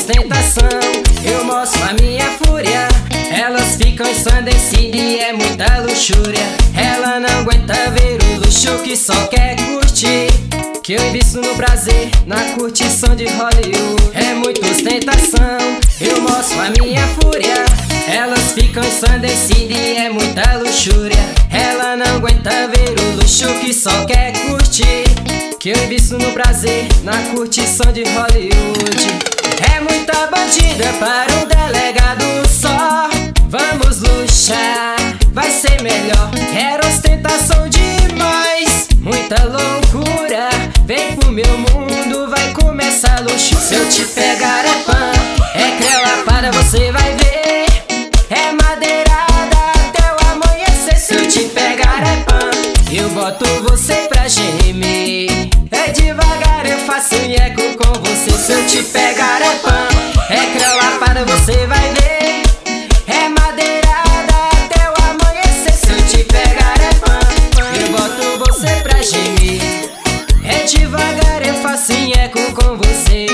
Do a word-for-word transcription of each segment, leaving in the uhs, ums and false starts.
ostentação, eu mostro a minha fúria. Elas ficam ensandecidas e é muita luxúria. Ela não aguenta ver o luxo que só quer curtir, que eu invisto no prazer, na curtição de Hollywood. É muita ostentação, eu mostro a minha fúria. Elas ficam ensandecidas e é muita luxúria. Ela não aguenta ver o luxo que só quer curtir, que eu invisto no prazer, na curtição de Hollywood. É muita bandida para um delegado só. Vamos luxar, vai ser melhor. Quero ostentação demais, muita loucura. Vem pro meu mundo, vai começar luxo. Se eu te pegar é pan, é crelapada, você vai ver. É madeirada até o amanhecer. Se eu te pegar é pan, eu boto você pra gemer. É devagar, eu faço nheco com você. Se eu te pegar é pan, é crelapada, você vai ver. É madeirada até o amanhecer. Se eu te pegar é pan, eu boto você pra gemer. É devagar, eu faço nheco com você.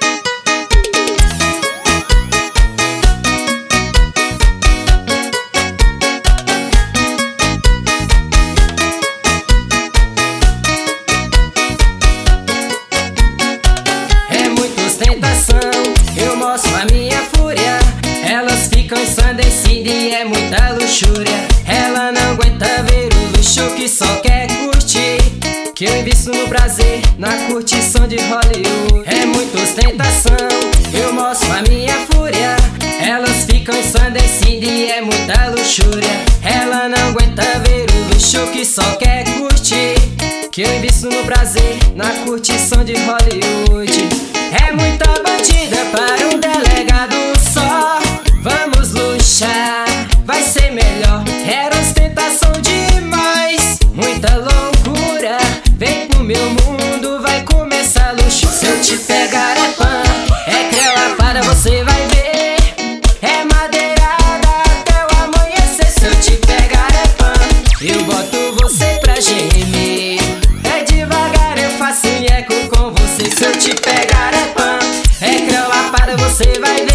Eu mostro a minha fúria. Elas ficam ensandecidas e é muita luxúria. Ela não aguenta ver o luxo que só quer curtir, que eu invisto no prazer, na curtição de Hollywood. É muita ostentação, eu mostro a minha fúria. Elas ficam ensandecidas e é muita luxúria. Ela não aguenta ver o luxo que só quer curtir, que eu invisto no prazer, na curtição de Hollywood. É muita bandida para um delegado só. Vamos luxar, vai ser melhor. Quero ostentação demais, muita loucura. Vem pro meu mundo, vai começar luxo. Se eu te pegar é pan, é crelapada, você vai ver. É madeirada até o amanhecer. Se eu te pegar é pan, eu boto você pra gemer. É devagar, eu faço nheco com você. Se eu te pegar é pan, é crelapada, você vai ver.